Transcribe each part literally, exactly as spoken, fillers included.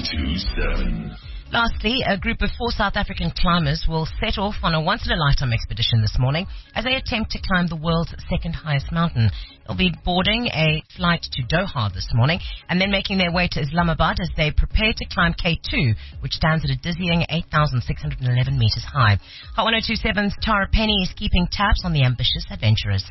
two seven. Lastly, a group of four South African climbers will set off on a once-in-a-lifetime expedition this morning as they attempt to climb the world's second highest mountain. They'll be boarding a flight to Doha this morning and then making their way to Islamabad as they prepare to climb K two, which stands at a dizzying eight thousand six hundred eleven meters high. Hot ten twenty-seven's Tara Penny is keeping tabs on the ambitious adventurers.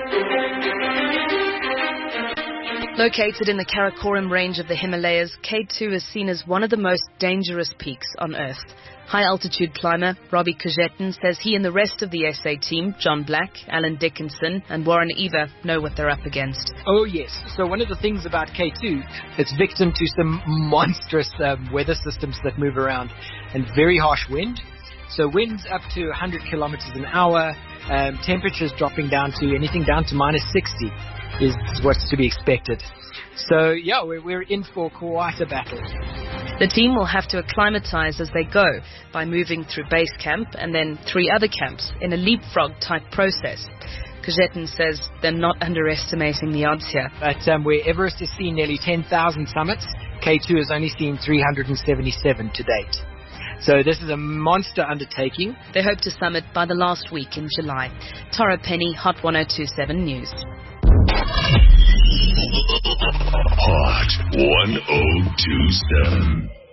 Located in the Karakoram range of the Himalayas, K two is seen as one of the most dangerous peaks on Earth. High-altitude climber Robbie Cojetin says he and the rest of the S A team, John Black, Alan Dickinson and Warren Eva, know what they're up against. Oh yes, so one of the things about K two, it's victim to some monstrous um, weather systems that move around and very harsh wind. So winds up to one hundred kilometers an hour, um, temperatures dropping down to anything down to minus sixty. Is what's to be expected. So, yeah, we're, we're in for quite a battle. The team will have to acclimatise as they go by moving through base camp and then three other camps in a leapfrog-type process. Cojetin says they're not underestimating the odds here. But um, where Everest has seen nearly ten thousand summits, K two has only seen three hundred seventy-seven to date. So this is a monster undertaking. They hope to summit by the last week in July. Tara Penny, Hot ten twenty-seven News. Hot ten twenty-seven.